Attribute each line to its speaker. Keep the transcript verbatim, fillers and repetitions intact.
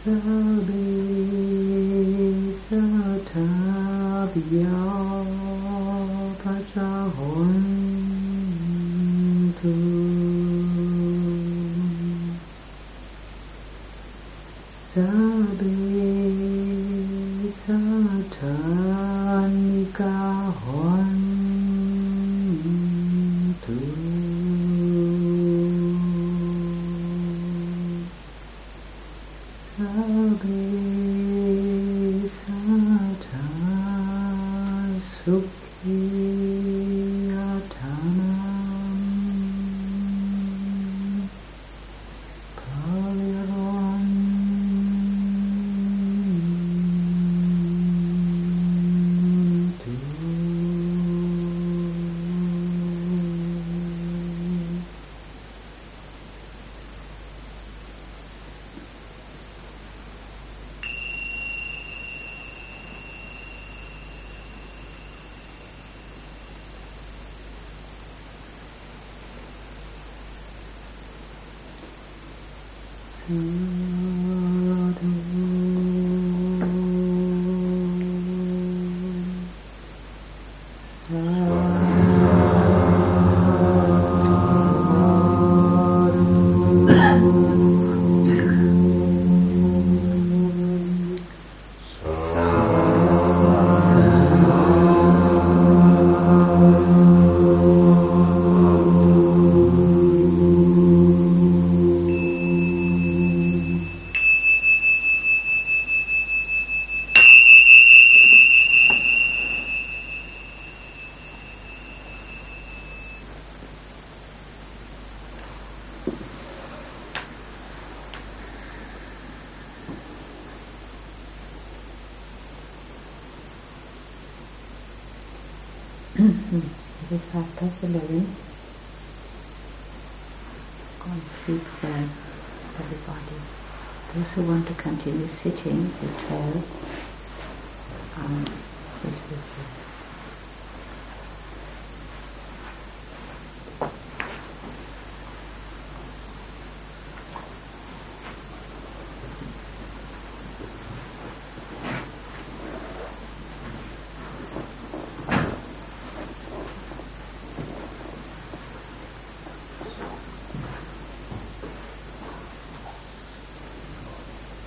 Speaker 1: Sabi Satavya Pachahontu Sabi Satanika Hontu Sabi Sata Sukhi Atanam Paliron Tu It is half past eleven. Go and sleep well, everybody. Those who want to continue sitting, they twelve. Um, sit with you.